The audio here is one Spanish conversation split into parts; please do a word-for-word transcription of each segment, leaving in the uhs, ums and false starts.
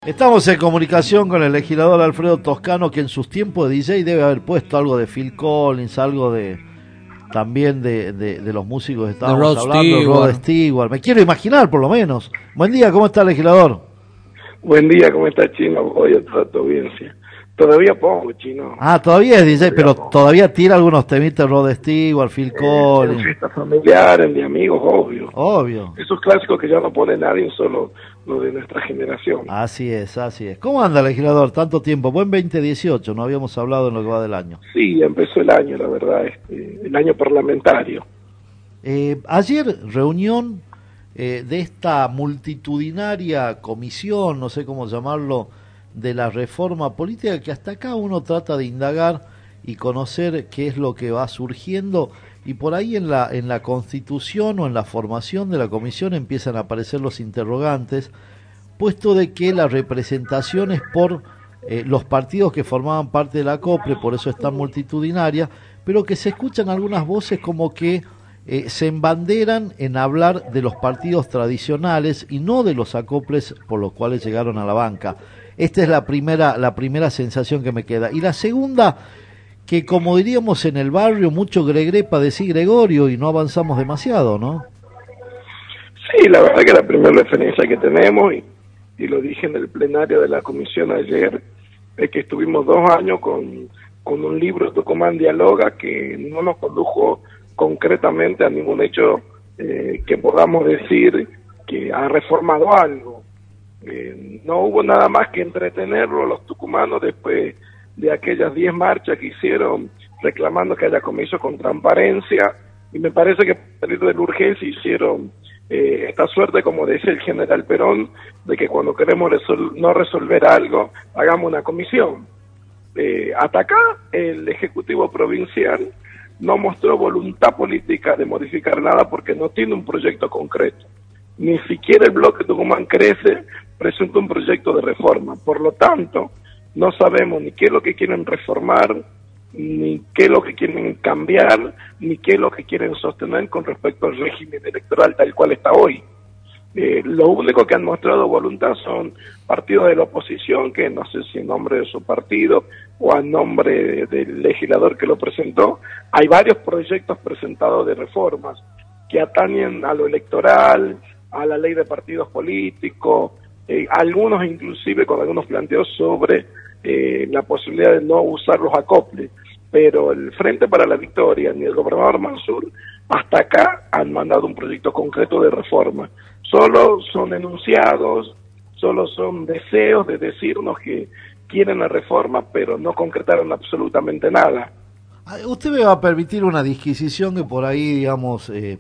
Estamos en comunicación con el legislador Alfredo Toscano, que en sus tiempos de D J debe haber puesto algo de Phil Collins, algo de también de, de, de los músicos que estábamos Rod hablando, Stewart. Rod Stewart. Me quiero imaginar, por lo menos. Buen día, ¿cómo está, legislador? Buen día, ¿cómo está, Chino? Hoy a toda tu audiencia. Todavía pongo, Chino. Ah, todavía es D J, Todavía pero pongo. todavía tira algunos temitas, Rod Stewart, Phil Eh, Collins. en fiestas familiares, de amigos, obvio. Obvio. Esos clásicos que ya no pone nadie, solo los de nuestra generación. Así es, así es. ¿Cómo anda, legislador? Tanto tiempo. Buen veinte dieciocho, no habíamos hablado en lo que va del año. Sí, empezó el año, la verdad, este, el año parlamentario. Eh, ayer reunión eh, de esta multitudinaria comisión, no sé cómo llamarlo, de la reforma política, que hasta acá uno trata de indagar y conocer qué es lo que va surgiendo, y por ahí en la, en la constitución o en la formación de la comisión empiezan a aparecer los interrogantes, puesto de que la representación es por eh, los partidos que formaban parte de la COPRE, por eso es tan multitudinaria, pero que se escuchan algunas voces como que eh, se embanderan en hablar de los partidos tradicionales y no de los acoples por los cuales llegaron a la banca. Esta es la primera, la primera sensación que me queda. Y la segunda, que como diríamos en el barrio, mucho gregre para decir Gregorio y no avanzamos demasiado, ¿no? Sí, la verdad que la primera referencia que tenemos, y, y lo dije en el plenario de la comisión ayer, es que estuvimos dos años con, con un libro, Tucumán Dialoga, que no nos condujo concretamente a ningún hecho eh, que podamos decir que ha reformado algo. Eh, no hubo nada más que entretenerlo los tucumanos después de aquellas diez marchas que hicieron reclamando que haya comicio con transparencia, y me parece que por salir de la urgencia hicieron eh, esta suerte, como decía el general Perón, de que cuando queremos resol- no resolver algo, hagamos una comisión. Eh, hasta acá el Ejecutivo Provincial no mostró voluntad política de modificar nada porque no tiene un proyecto concreto. Ni siquiera el bloque Tucumán Crece presenta un proyecto de reforma. Por lo tanto, no sabemos ni qué es lo que quieren reformar, ni qué es lo que quieren cambiar, ni qué es lo que quieren sostener con respecto al régimen electoral tal cual está hoy. Eh, lo único que han mostrado voluntad son partidos de la oposición, que no sé si en nombre de su partido o a nombre del legislador que lo presentó. Hay varios proyectos presentados de reformas que atañen a lo electoral, a la ley de partidos políticos, eh, algunos inclusive con algunos planteos sobre eh, la posibilidad de no usar los acoples, pero el Frente para la Victoria ni el gobernador Mansur hasta acá han mandado un proyecto concreto de reforma. Solo son enunciados, solo son deseos de decirnos que quieren la reforma, pero no concretaron absolutamente nada. Usted me va a permitir una disquisición que por ahí, digamos, eh,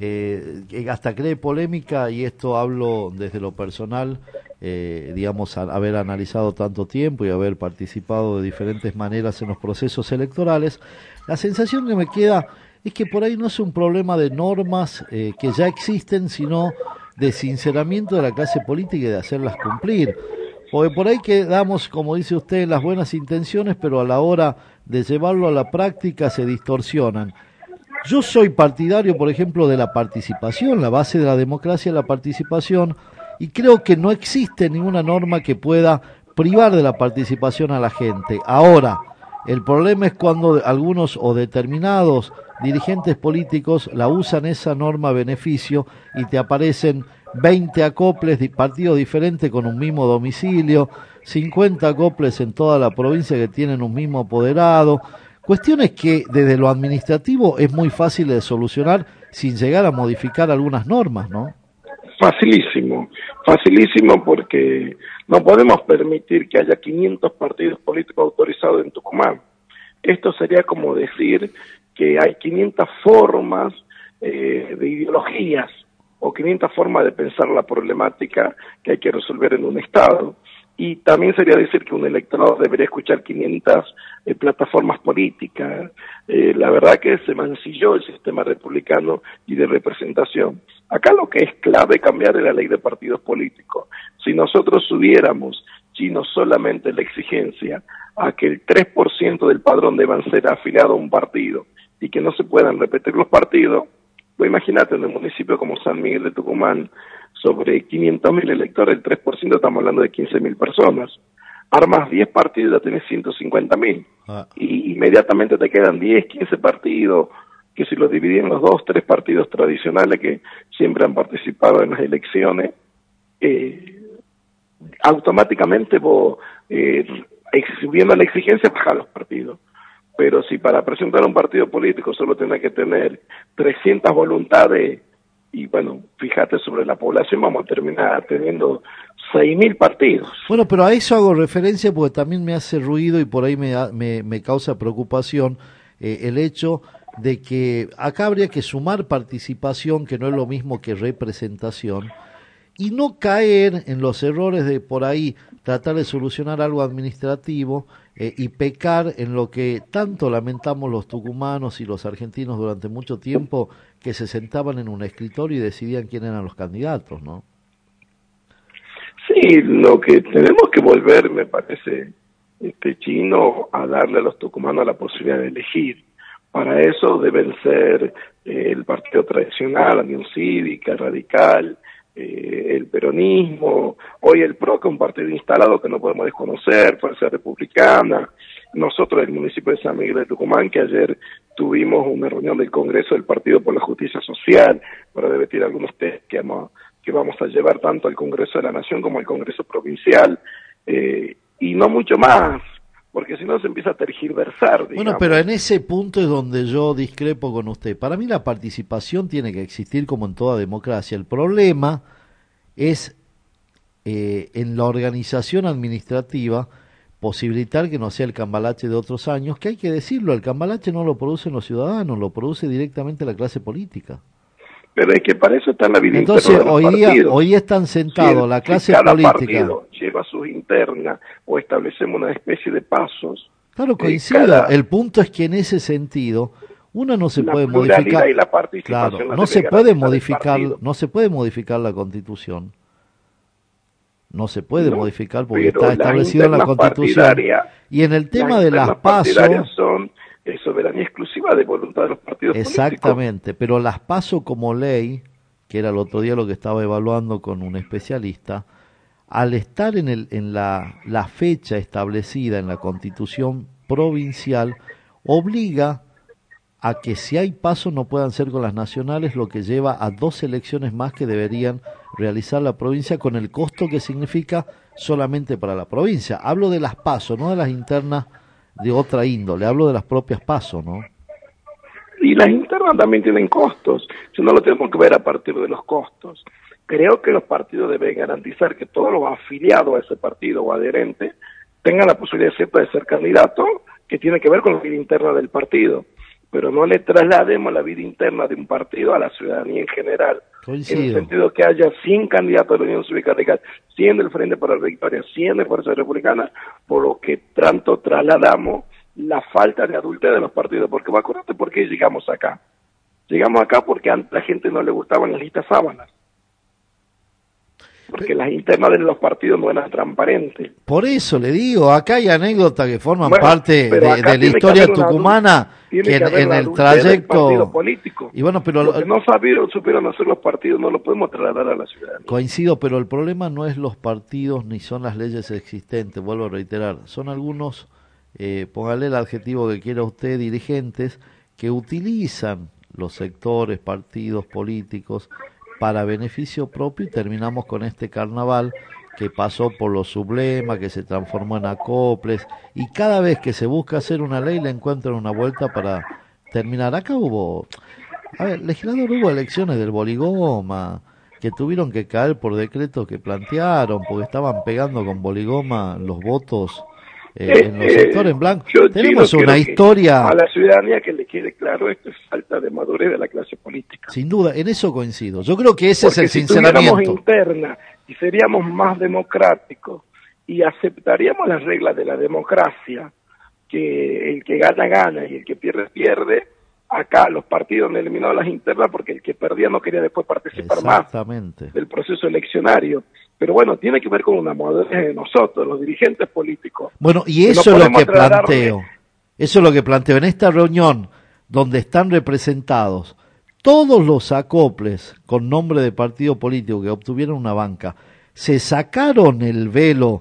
eh, que hasta cree polémica, y esto hablo desde lo personal, eh, digamos, a, haber analizado tanto tiempo y haber participado de diferentes maneras en los procesos electorales. La sensación que me queda es que por ahí no es un problema de normas eh, que ya existen, sino de sinceramiento de la clase política y de hacerlas cumplir. Porque por ahí quedamos, como dice usted, las buenas intenciones, pero a la hora de llevarlo a la práctica se distorsionan. Yo soy partidario, por ejemplo, de la participación, la base de la democracia es la participación, y creo que no existe ninguna norma que pueda privar de la participación a la gente. Ahora, el problema es cuando algunos o determinados dirigentes políticos la usan esa norma a beneficio y te aparecen veinte acoples de partidos diferentes con un mismo domicilio, cincuenta acoples en toda la provincia que tienen un mismo apoderado. Cuestiones que desde lo administrativo es muy fácil de solucionar sin llegar a modificar algunas normas, ¿no? Facilísimo, facilísimo, porque no podemos permitir que haya quinientos partidos políticos autorizados en Tucumán. Esto sería como decir que hay quinientas formas eh, de ideologías o quinientas formas de pensar la problemática que hay que resolver en un Estado. Y también sería decir que un electorado debería escuchar quinientas eh, plataformas políticas. Eh, la verdad que se mancilló el sistema republicano y de representación. Acá lo que es clave cambiar es la ley de partidos políticos. Si nosotros subiéramos, sino solamente la exigencia a que el tres por ciento del padrón deban ser afiliados a un partido y que no se puedan repetir los partidos, pues imagínate, en un municipio como San Miguel de Tucumán sobre quinientos mil electores, el tres por ciento estamos hablando de quince mil personas. Armas diez partidos, ya tenés ciento cincuenta mil. Ah. Y inmediatamente te quedan diez, quince partidos, que si los dividí en los dos, tres partidos tradicionales que siempre han participado en las elecciones, eh, automáticamente vos, eh, subiendo la exigencia, bajar los partidos. Pero si para presentar un partido político solo tenés que tener trescientas voluntades, y bueno, fíjate, sobre la población vamos a terminar teniendo seis mil partidos. Bueno, pero a eso hago referencia porque también me hace ruido y por ahí me, me, me causa preocupación eh, el hecho de que acá habría que sumar participación, que no es lo mismo que representación, y no caer en los errores de por ahí tratar de solucionar algo administrativo eh, y pecar en lo que tanto lamentamos los tucumanos y los argentinos durante mucho tiempo, que se sentaban en un escritorio y decidían quién eran los candidatos, ¿no? Sí, lo que tenemos que volver, me parece, este Chino, a darle a los tucumanos la posibilidad de elegir. Para eso deben ser eh, el partido tradicional, la Unión Cívica, Radical, eh, el peronismo, hoy el P R O, que es un partido instalado que no podemos desconocer, Fuerza Republicana, nosotros del municipio de San Miguel de Tucumán, que ayer tuvimos una reunión del Congreso del Partido por la Justicia Social para debatir algunos temas que vamos, que vamos a llevar tanto al Congreso de la Nación como al Congreso Provincial, eh, y no mucho más, porque si no se empieza a tergiversar, digamos. Bueno, pero en ese punto es donde yo discrepo con usted. Para mí la participación tiene que existir como en toda democracia. El problema es eh, en la organización administrativa posibilitar que no sea el cambalache de otros años, que hay que decirlo, el cambalache no lo producen los ciudadanos, lo produce directamente la clase política. Pero es que para eso está la vida Entonces, interna de los hoy, partidos. hoy están sentados si, la clase si cada política. Partido lleva sus internas o establecemos una especie de pasos. Claro, coincido. Eh, cada... El punto es que en ese sentido una no se la puede modificar. Y la participación claro, la no se puede modificar, no se puede modificar la Constitución. No se puede no, modificar porque está establecido en la Constitución. Y en el tema de las PASO son es soberanía exclusiva de voluntad de los partidos exactamente, políticos. Pero las PASO como ley, que era el otro día lo que estaba evaluando con un especialista, al estar en el en la, la fecha establecida en la Constitución provincial, obliga a que si hay PASO no puedan ser con las nacionales, lo que lleva a dos elecciones más que deberían realizar la provincia, con el costo que significa solamente para la provincia. Hablo de las PASO, no de las internas de otra índole, hablo de las propias PASO, ¿no? Y las internas también tienen costos, si no lo tenemos que ver a partir de los costos. Creo que los partidos deben garantizar que todos los afiliados a ese partido o adherentes tengan la posibilidad cierta de ser candidatos, que tiene que ver con la vida interna del partido, pero no le traslademos la vida interna de un partido a la ciudadanía en general. Coincido. En el sentido que haya cien candidatos de la Unión Cívica Radical, cien del Frente para la Victoria, cien de Fuerza Republicana, por lo que tanto trasladamos la falta de adultez de los partidos. Porque acuérdate por qué llegamos acá. Llegamos acá porque a la gente no le gustaban las listas sábanas. Porque las internas de los partidos no eran transparentes. Por eso le digo, acá hay anécdotas que forman bueno, parte de, de la historia tucumana, que, que en, en el trayecto político. Y bueno, pero lo que no sabieron, supieron hacer los partidos, no lo podemos trasladar a la ciudadanía. Coincido, pero el problema no es los partidos ni son las leyes existentes, vuelvo a reiterar, son algunos, eh, póngale el adjetivo que quiera usted, dirigentes que utilizan los sectores, partidos políticos para beneficio propio, y terminamos con este carnaval que pasó por los sublemas, que se transformó en acoples, y cada vez que se busca hacer una ley le encuentran una vuelta para terminar. Acá hubo, a ver, legislador, hubo elecciones del Boligoma, que tuvieron que caer por decretos que plantearon, porque estaban pegando con Boligoma los votos eh, eh, en los sectores en blanco. Yo, Tenemos yo una historia... A la ciudadanía que le quede claro, esto es falta de madurez de la clase política. Sin duda, en eso coincido. Yo creo que ese Porque es el si sinceramiento. tuviéramos interna y seríamos más democráticos y aceptaríamos las reglas de la democracia, que el que gana, gana y el que pierde, pierde, acá los partidos han eliminado las internas porque el que perdía no quería después participar más del proceso eleccionario. Pero bueno, tiene que ver con una madurez de nosotros, los dirigentes políticos. Bueno, y eso es lo que planteo. Eso es lo que planteo. En esta reunión, donde están representados todos los acoples con nombre de partido político que obtuvieron una banca se sacaron el velo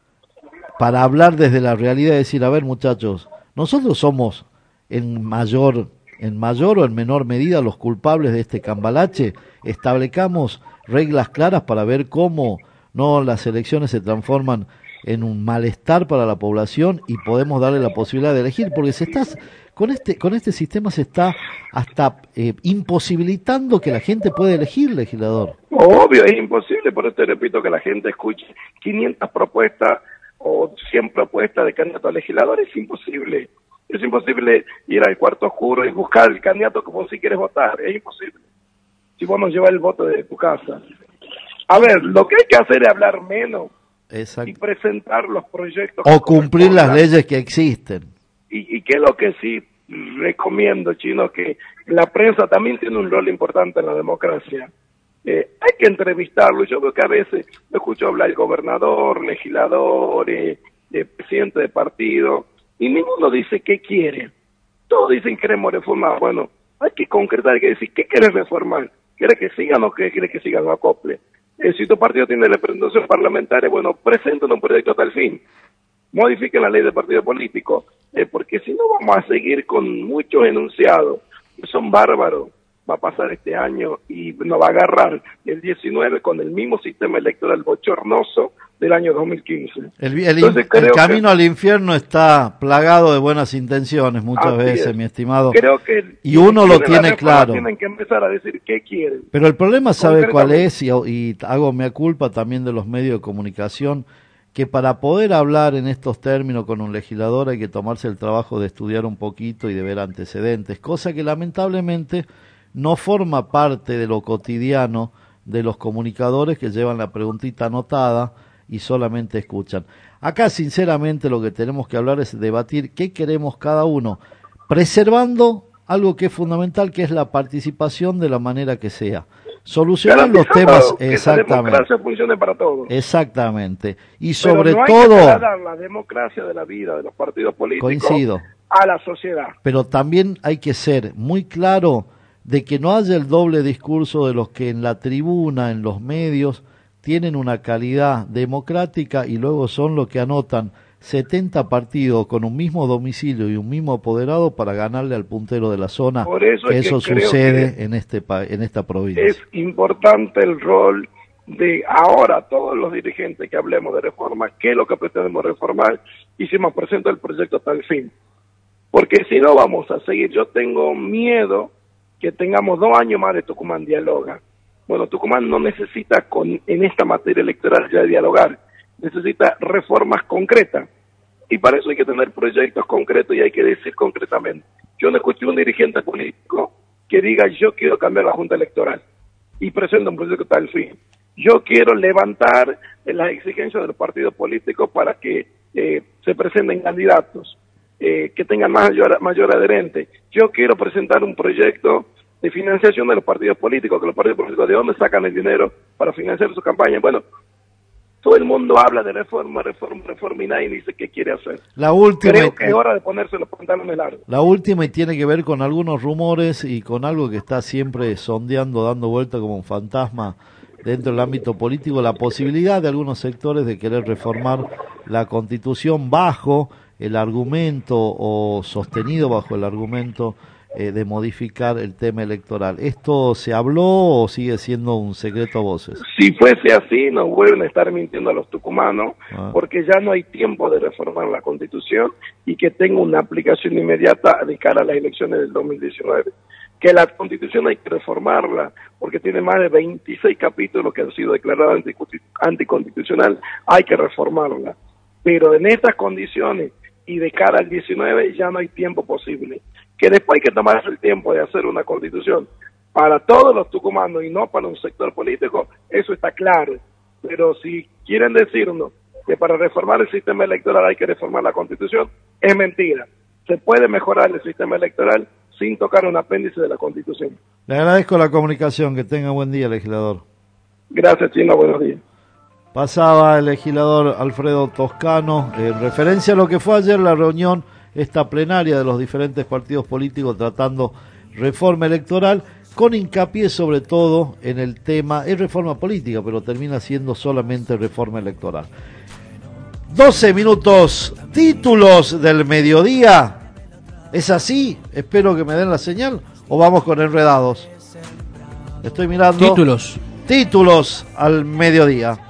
para hablar desde la realidad y decir, a ver muchachos, nosotros somos en mayor, en mayor o en menor medida los culpables de este cambalache, establezcamos reglas claras para ver cómo no las elecciones se transforman en un malestar para la población y podemos darle la posibilidad de elegir, porque se está, con este con este sistema se está hasta eh, imposibilitando que la gente pueda elegir, legislador. Obvio, es imposible, por eso te repito que la gente escuche quinientas propuestas o cien propuestas de candidatos a legisladores, es imposible. Es imposible ir al cuarto oscuro y buscar el candidato como si quieres votar, es imposible. Si vos no llevas el voto de tu casa. A ver, lo que hay que hacer es hablar menos. Exacto. Y presentar los proyectos. O cumplir las leyes que existen. Y, y que es lo que sí recomiendo, Chino, que la prensa también tiene un rol importante en la democracia. Eh, hay que entrevistarlo. Yo veo que a veces me escucho hablar el gobernador, legislador, eh, eh, presidente de partido, y ninguno dice qué quiere. Todos dicen queremos reformar. Bueno, hay que concretar, hay que decir qué quieres reformar. ¿Quieres que sigan o qué quieres que sigan los acoples? Eh, si tu partido tiene representación parlamentaria, bueno, presenten un proyecto hasta el fin. Modifiquen la ley de partido político, eh, porque si no vamos a seguir con muchos enunciados que son bárbaros. Va a pasar este año y nos va a agarrar el diecinueve con el mismo sistema electoral bochornoso del año dos mil quince. El, el, Entonces, el camino que, al infierno está plagado de buenas intenciones muchas veces, es. mi estimado. Creo que y uno lo tiene claro. Tienen que empezar a decir qué quieren. Pero el problema, ¿sabe cuál es? Y, y hago mea culpa también de los medios de comunicación, que para poder hablar en estos términos con un legislador hay que tomarse el trabajo de estudiar un poquito y de ver antecedentes, cosa que lamentablemente no forma parte de lo cotidiano de los comunicadores que llevan la preguntita anotada y solamente escuchan. Acá, sinceramente, lo que tenemos que hablar es debatir qué queremos cada uno, preservando algo que es fundamental, que es la participación de la manera que sea. Solucionar los temas, que exactamente. La democracia funcione para todos. Exactamente. Y sobre Pero no todo... hay que dar la democracia de la vida de los partidos políticos coincido. A la sociedad. Pero también hay que ser muy claro de que no haya el doble discurso de los que en la tribuna, en los medios, tienen una calidad democrática y luego son los que anotan setenta partidos con un mismo domicilio y un mismo apoderado para ganarle al puntero de la zona. Por eso, que es eso que sucede que en este en esta provincia. Es importante el rol de ahora todos los dirigentes que hablemos de reforma, qué es lo que pretendemos reformar y si nos presenta el proyecto hasta el fin. Porque si no vamos a seguir, yo tengo miedo que tengamos dos años más de Tucumán Dialoga. Bueno, Tucumán no necesita con en esta materia electoral ya dialogar, necesita reformas concretas. Y para eso hay que tener proyectos concretos y hay que decir concretamente. Yo no escuché un dirigente político que diga yo quiero cambiar la Junta Electoral y presenta un proyecto hasta el fin. Yo quiero levantar las exigencias de los partidos políticos para que eh, se presenten candidatos. Eh, que tengan mayor, mayor adherente. Yo quiero presentar un proyecto de financiación de los partidos políticos, que los partidos políticos de dónde sacan el dinero para financiar su campaña. Bueno, todo el mundo habla de reforma, reforma, reforma y nadie dice qué quiere hacer. La última, Creo que es hora de ponerse los pantalones largos. La última y tiene que ver con algunos rumores y con algo que está siempre sondeando, dando vuelta como un fantasma dentro del ámbito político, la posibilidad de algunos sectores de querer reformar la Constitución bajo el argumento o sostenido bajo el argumento eh, de modificar el tema electoral. ¿Esto se habló o sigue siendo un secreto a voces? Si fuese así, nos vuelven a estar mintiendo a los tucumanos, ah. porque ya no hay tiempo de reformar la Constitución y que tenga una aplicación inmediata de cara a las elecciones del dos mil diecinueve. Que la Constitución hay que reformarla, porque tiene más de veintiséis capítulos que han sido declarados anticonstitucional, hay que reformarla. Pero en estas condiciones y de cara al diecinueve ya no hay tiempo posible. Que después hay que tomarse el tiempo de hacer una constitución para todos los tucumanos y no para un sector político, eso está claro. Pero si quieren decirnos que para reformar el sistema electoral hay que reformar la constitución, es mentira. Se puede mejorar el sistema electoral sin tocar un apéndice de la constitución. Le agradezco la comunicación, que tenga buen día, legislador. Gracias, Chino, buenos días. Pasaba el legislador Alfredo Toscano en referencia a lo que fue ayer la reunión, esta plenaria de los diferentes partidos políticos tratando reforma electoral. con hincapié sobre todo en el tema, es reforma política, pero termina siendo solamente reforma electoral. doce minutos, títulos del mediodía. ¿Es así? Espero que me den la señal. ¿O vamos con enredados? Estoy mirando. Títulos. Títulos al mediodía.